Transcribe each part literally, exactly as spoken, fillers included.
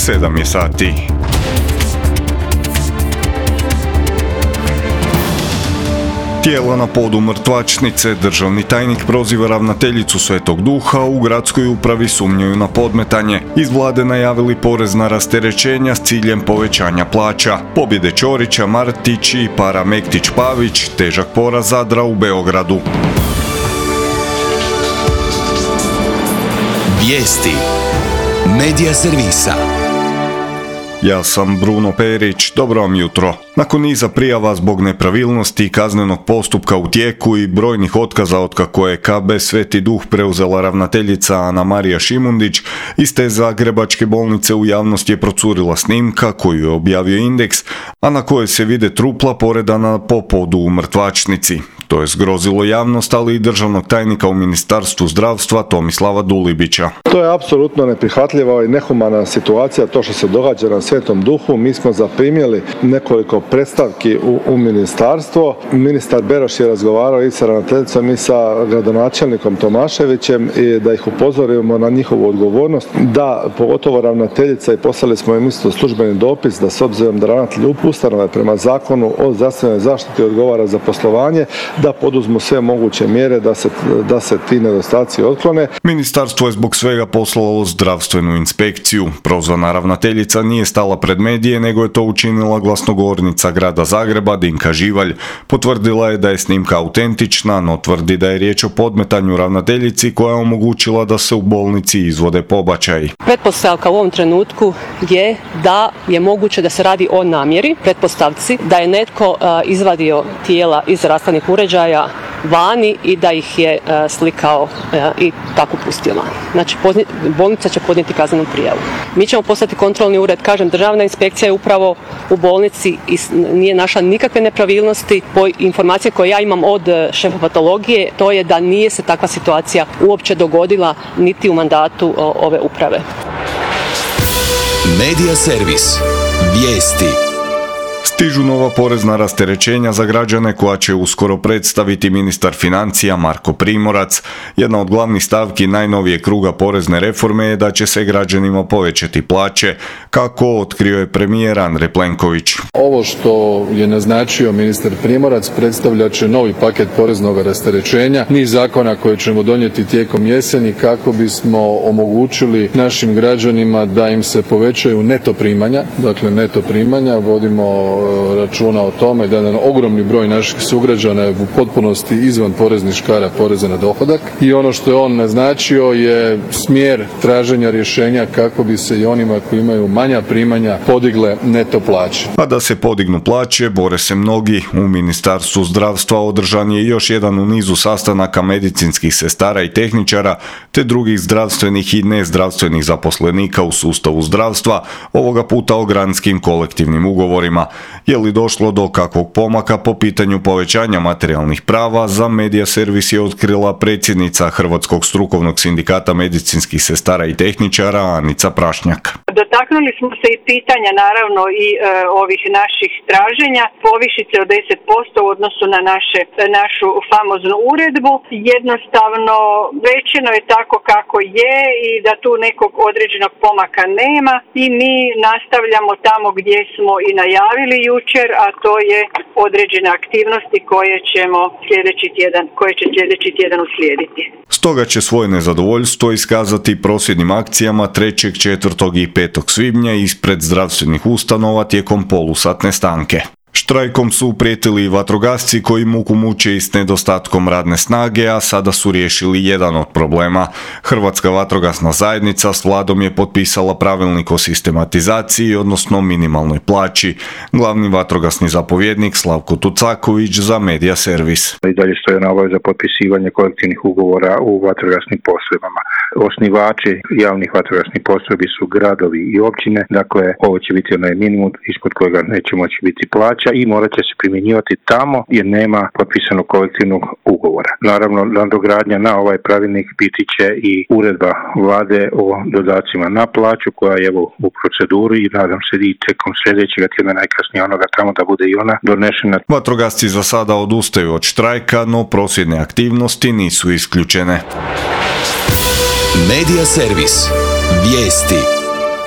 sedam je sati. Tijela na podu mrtvačnice, državni tajnik proziva ravnateljicu Svetog Duha, u gradskoj upravi sumnjaju na podmetanje. Iz vlade najavili porezna rasterećenja s ciljem povećanja plaća. Pobjede Ćorića, Martić i para Mektić-Pavić, težak poraz Zadra u Beogradu. Vijesti Medija servisa. Ja sam Bruno Perić, dobro vam jutro. Nakon niza prijava zbog nepravilnosti i kaznenog postupka u tijeku i brojnih otkaza otkako je K B Sveti Duh preuzela ravnateljica Anamarija Šimundić, iz te zagrebačke bolnice u javnost je procurila snimka koju je objavio Indeks, a na kojoj se vide trupla poredana po podu u mrtvačnici. To je zgrozilo javnost, ali i državnog tajnika u Ministarstvu zdravstva Tomislava Dulibića. To je apsolutno neprihvatljiva i nehumana situacija, to što se događa na Svetom Duhu. Mi smo zaprimili nekoliko predstavki u, u ministarstvo. Ministar Beroš je razgovarao i sa ravnateljicom i sa gradonačelnikom Tomaševićem i da ih upozorimo na njihovu odgovornost. Da, pogotovo ravnateljica, i poslali smo im isto službeni dopis da s obzirom da ravnatelj ustanove prema zakonu o zdravstvenoj zaštiti odgovara za poslovanje, da poduzmu sve moguće mjere da se, da se ti nedostaci otklone. Ministarstvo je zbog svega poslalo zdravstvenu inspekciju. Prozvana ravnateljica nije stala pred medije, nego je to učinila glasnogovornica grada Zagreba Dinka Živalj. Potvrdila je da je snimka autentična, no tvrdi da je riječ o podmetanju ravnateljici koja je omogućila da se u bolnici izvode pobačaji. Pretpostavka u ovom trenutku je da je moguće da se radi o namjeri, pretpostavci da je netko uh, izvadio tijela iz rashladnih uređaja vani i da ih je uh, slikao uh, i tako pustio van. Znači, pozni, bolnica će podnijeti kaznenu prijavu. Mi ćemo poslati kontrolni ured, kažem, državna inspekcija je upravo u bolnici i nije našla nikakve nepravilnosti. Po informacije koje ja imam od šefa patologije, to je da nije se takva situacija uopće dogodila niti u mandatu o, ove uprave. Medija servis. Vijesti. Stižu nova porezna rasterećenja za građane koja će uskoro predstaviti ministar financija Marko Primorac. Jedna od glavnih stavki najnovije kruga porezne reforme je da će se građanima povećati plaće, kako otkrio je premijer Andrej Plenković. Ovo što je naznačio ministar Primorac predstavljat će novi paket poreznog rasterećenja, niz zakona koje ćemo donijeti tijekom jeseni kako bismo omogućili našim građanima da im se povećaju neto primanja, dakle neto primanja, vodimo računa o tome da jedan ogromni broj naših sugrađana je u potpunosti izvan poreznih škara poreza na dohodak i ono što je on naznačio je smjer traženja rješenja kako bi se i onima koji imaju manja primanja podigle neto plaće. A da se podignu plaće bore se mnogi. U Ministarstvu zdravstva održan je još jedan u nizu sastanaka medicinskih sestara i tehničara te drugih zdravstvenih i nezdravstvenih zaposlenika u sustavu zdravstva, ovoga puta o granskim kolektivnim ugovorima. Je li došlo do kakvog pomaka po pitanju povećanja materijalnih prava, za Medija servis je otkrila predsjednica Hrvatskog strukovnog sindikata medicinskih sestara i tehničara Anica Prašnjak. Dotaknuli smo se i pitanja naravno i e, ovih naših traženja, povišice od deset posto u odnosu na naše, našu famoznu uredbu. Jednostavno rečeno je tako kako je i da tu nekog određenog pomaka nema i mi nastavljamo tamo gdje smo i najavili jučer, a to je određene aktivnosti koje ćemo sljedeći tjedan, koje će sljedeći tjedan uslijediti. Stoga će svoje nezadovoljstvo iskazati prosvjednim akcijama trećeg, četvrtog i petog svibnja ispred zdravstvenih ustanova tijekom polusatne stanke. Štrajkom su prijetili i vatrogasci koji muku muče i s nedostatkom radne snage, a sada su riješili jedan od problema. Hrvatska vatrogasna zajednica s vladom je potpisala pravilnik o sistematizaciji, odnosno minimalnoj plaći. Glavni vatrogasni zapovjednik Slavko Tucaković za Medija servis. I dalje stoje na obaveza potpisivanje kolektivnih ugovora u vatrogasnim postrojbama. Osnivači javnih vatrogasnih postrojbi su gradovi i općine, dakle ovo će biti onaj minimum ispod kojega neće moći biti plaća i morat će se primjenjivati tamo jer nema potpisanog kolektivnog ugovora. Naravno, nadogradnja na ovaj pravilnik biti će i uredba vlade o dodacima na plaću koja je evo u proceduri i nadam se i tijekom sljedećeg tjedna najkasnije onoga tamo da bude i ona donešena. Vatrogasci za sada odustaju od štrajka, no prosvjedne aktivnosti nisu isključene. Medija servis. Vijesti.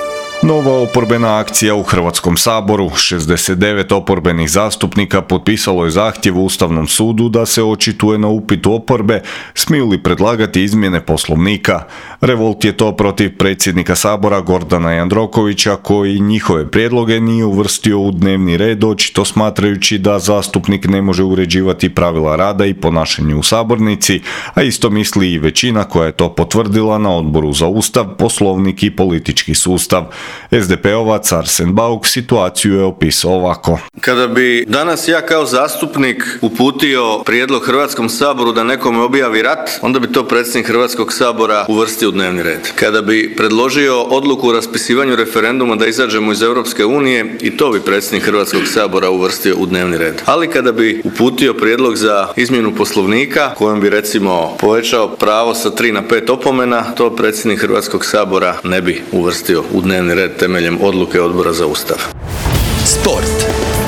Nova oporbena akcija u Hrvatskom saboru. šezdeset devet oporbenih zastupnika potpisalo je zahtjev Ustavnom sudu da se očituje na upit oporbe smiju li predlagati izmjene Poslovnika. Revolt je to protiv predsjednika Sabora Gordana Jandrokovića koji njihove prijedloge nije uvrstio u dnevni red, očito smatrajući da zastupnik ne može uređivati pravila rada i ponašanje u sabornici, a isto misli i većina koja je to potvrdila na Odboru za Ustav, Poslovnik i politički sustav. es de pe-ovac Arsen Bauk situaciju je opisao ovako. Kada bi danas ja kao zastupnik uputio prijedlog Hrvatskom saboru da nekome objavi rat, onda bi to predsjednik Hrvatskog sabora uvrstio u dnevni red. Kada bi predložio odluku o raspisivanju referenduma da izađemo iz Europske unije, i to bi predsjednik Hrvatskog sabora uvrstio u dnevni red. Ali kada bi uputio prijedlog za izmjenu Poslovnika kojom bi recimo povećao pravo sa tri na pet opomena, to predsjednik Hrvatskog sabora ne bi uvrstio u dnevni red temeljem odluke Odbora za Ustav. Sport.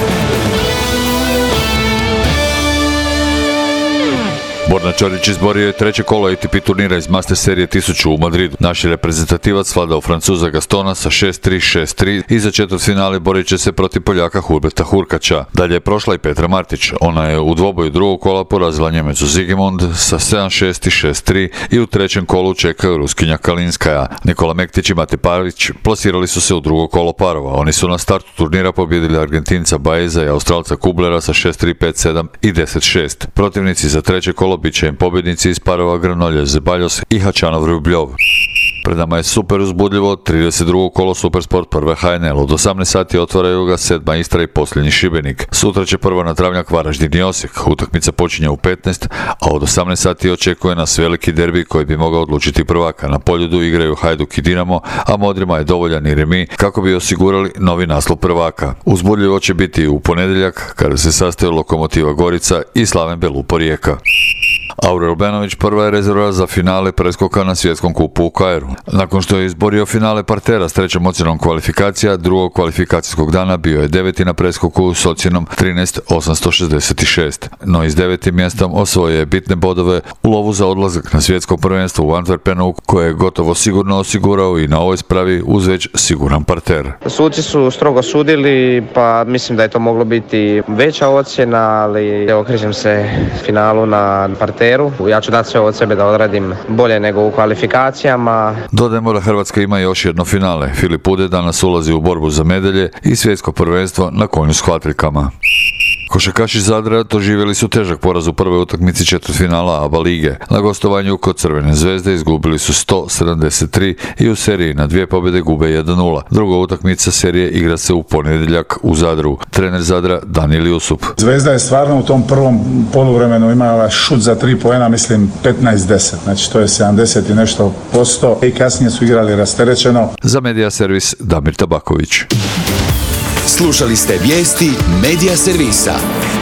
Borna Čorić izborio je treće kolo A T P turnira iz Master serije tisuću u Madridu. Naš je reprezentativac svladao Francuza Gastona sa šest tri šest tri i za četvrtfinale borit će se protiv Poljaka Hurberta Hurkača. Dalje je prošla i Petra Martić. Ona je u dvoboju drugog kola porazila Njemcu Zigmund sa sedam šest i šest tri i u trećem kolu čekaju Ruskinja Kalinskaja. Nikola Mektić i Mate Pavić plasirali su se u drugo kolo parova. Oni su na startu turnira pobjedili Argentinca Baeza i Australca Kublera sa šest tri pet sedam i deset šest. Protivnici za treće kolo bit će im pobjednici iz parova Granolje Zebaljos i Hačanov Rubljov. Pred nama je super uzbudljivo trideset drugo kolo Supersport prve H N L. Od osamnaest sati otvaraju ga sedma Istra i posljednji Šibenik. Sutra će prvo na travnjak Varaždin i Osijek. Utakmica počinje u petnaest, a od osamnaest sati očekuje nas veliki derbi koji bi mogao odlučiti prvaka. Na Poljudu igraju Hajduk i Dinamo, a Modrima je dovoljan i remi kako bi osigurali novi naslov prvaka. Uzbudljivo će biti u ponedjeljak kada se sastaju Lokomotiva Gorica i Slaven Belupo Rijeka. Aurel Benović prva je rezerva za finale preskoka na svjetskom kupu u Kairu. Nakon što je izborio finale partera s trećom ocjenom kvalifikacija, drugog kvalifikacijskog dana bio je deveti na preskoku s ocjenom trinaest osamsto šezdeset šest. No i s devetim mjestom osvojio je bitne bodove u lovu za odlazak na svjetsko prvenstvo u Antwerpenu koje je gotovo sigurno osigurao i na ovoj spravi uz već siguran parter. Suci su strogo sudili, pa mislim da je to moglo biti veća ocjena, ali okrećem se finalu na parteru. Ja ću dati sve od sebe da odradim bolje nego u kvalifikacijama. Dodajmo da Hrvatska ima još jedno finale. Filip Ude danas ulazi u borbu za medalje i svjetsko prvenstvo na konju s hvataljkama. Košarkaši Zadra doživjeli su težak poraz u prvoj utakmici četvrtfinala A B A lige. Na gostovanju kod Crvene zvezde izgubili su sto sedamdeset tri i u seriji na dvije pobjede gube jedan nula. Druga utakmica serije igra se u ponedjeljak u Zadru. Trener Zadra Danijel Jusup. Zvezda je stvarno u tom prvom poluvremenu imala šut za tri poena, mislim petnaest deset, znači to je sedamdeset i nešto posto i kasnije su igrali rasterećeno. Za Medija servis Damir Tabaković. Slušali ste vijesti Medija servisa.